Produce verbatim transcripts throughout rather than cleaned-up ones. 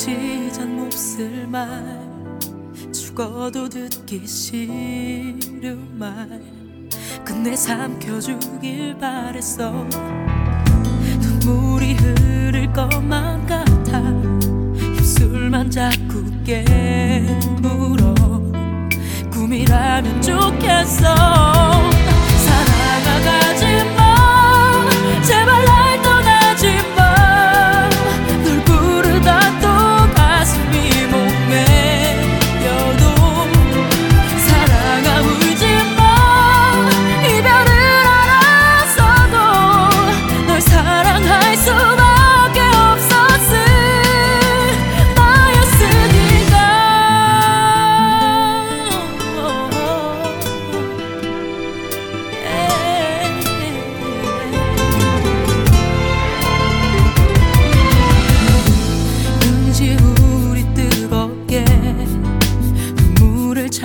지잔 몹쓸 말, 죽어도 듣기 싫은 말, 끝내 삼켜주길 바랬어. 눈물이 흐를 것만 같아 입술만 자꾸 깨물어. 꿈이라면 좋겠어. 사랑하가지마, 제발 날 떠나지마. 널 부르다 또 가슴이 목매여도 사랑아 울지마. 이별을 알았어도 널 사랑할 수밖에 없었을 나였으니까. 눈시 우리 뜨겁게 눈물을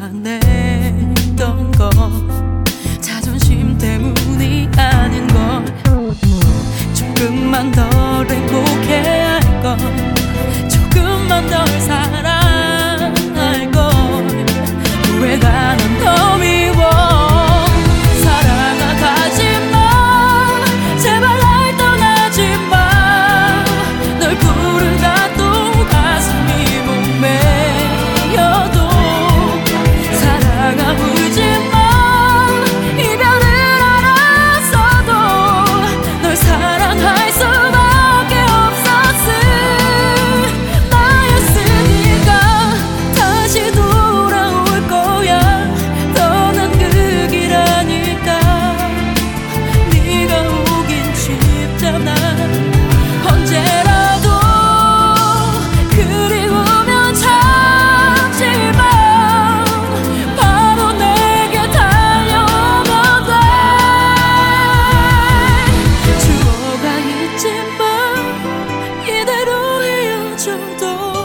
참아냈던 건 자존심 때문이 아닌 걸. 조금만 더 행복해야 할 걸. 조금만 더 사랑할 걸. 후회가 난 더 미워. 사랑아 가지마, 제발 날 떠나지마. 널 부르다 또 가슴이 목매여도 사랑아 울지마. 이별을 알았어도 널 사랑할 수밖에 없었을 나였으니까. 다시 돌아올 거야. 떠난 그 길 아닐까. 네가 오긴 쉽잖아. 언제라도 그리우면 참지마. 바로 내게 달려오면 돼. 추억아 잊지마. 이대로 헤어져도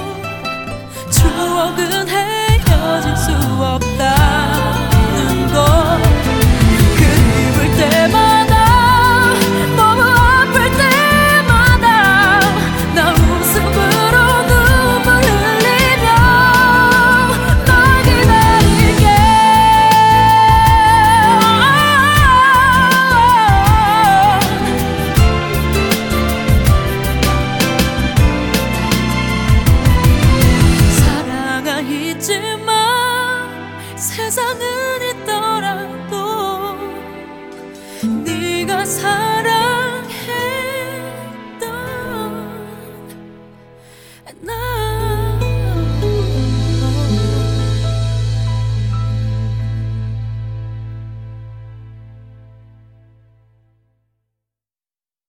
추억은 헤어질 수 없다는 걸. 그리울 때마다 너무 아플 때마다 나 웃음으로 눈물 흘리며 널 기다릴게. 사랑아 잊지마. 세상은 있더라도 네가 사랑